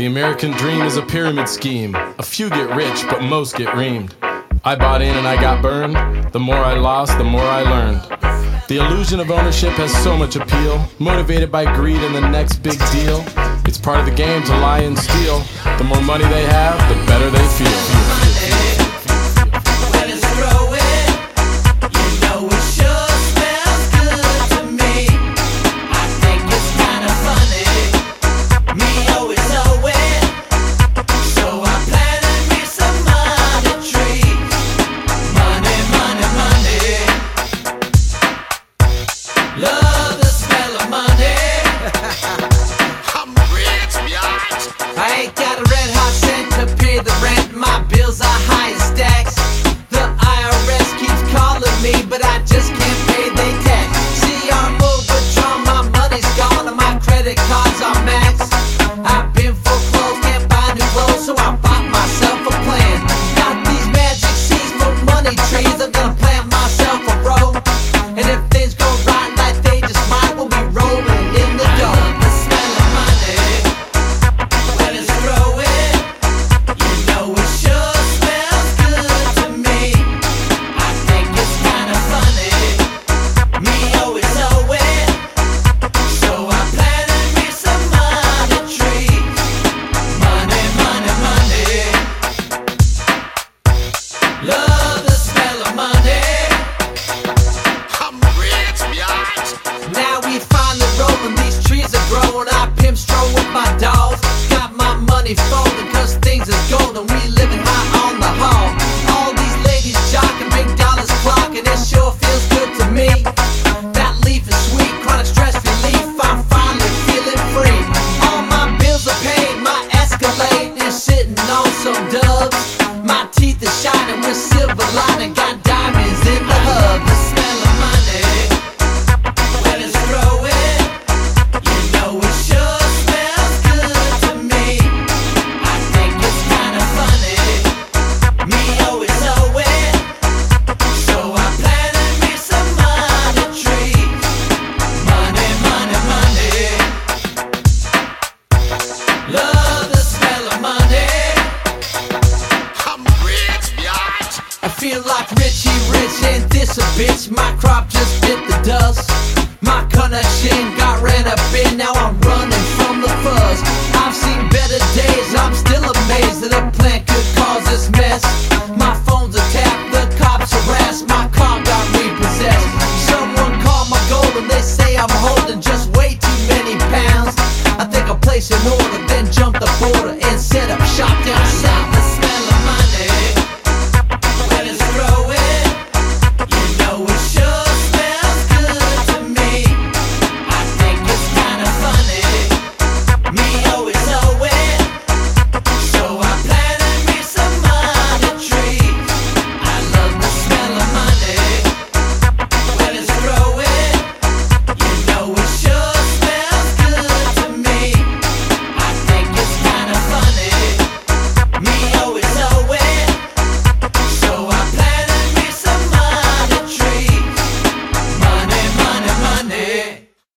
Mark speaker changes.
Speaker 1: The American dream is a pyramid scheme. A few get rich, but most get reamed. I bought in and I got burned. The more I lost, the more I learned. The illusion of ownership has so much appeal, motivated by greed and the next big deal. It's part of the game to lie and steal. The more money they have, the better they feel.
Speaker 2: Love the smell of money. I'm rich, bitch. I ain't got a red hot cent to pay the rent. My bills are high as stacks. The IRS keeps calling me, but I just can't pay their tax. See, I'm overdrawn, my money's gone, and my credit cards are maxed. I've been foreclosed, can't buy new clothes, so I bought myself a plan. Got these magic seeds for money trees. I'm gonna plant myself a row, and if things go right, love the smell of money. I'm rich, bitch. Now we finally rolling, these trees are growing. I pimp stroll with my dogs. Got my money folding, cause things is golden. We living high on the hall. All these ladies jocking, big dollars clocking. It sure feels good to me. That leaf is sweet, chronic stress relief. I'm finally feeling free. All my bills are paid, my Escalade is sitting on some dubs. My teeth are shining with silver lining, got diamonds in the hub. The smell of money, when it's growing, you know it sure smells good to me. I think it's kinda funny, me always owing, so I planted me some money trees. Money, money, money. Love the smell of money. I feel like Richie Rich, ain't this a bitch? My crop just bit the dust. My connection got ran up in, now I'm running from the fuzz. I've seen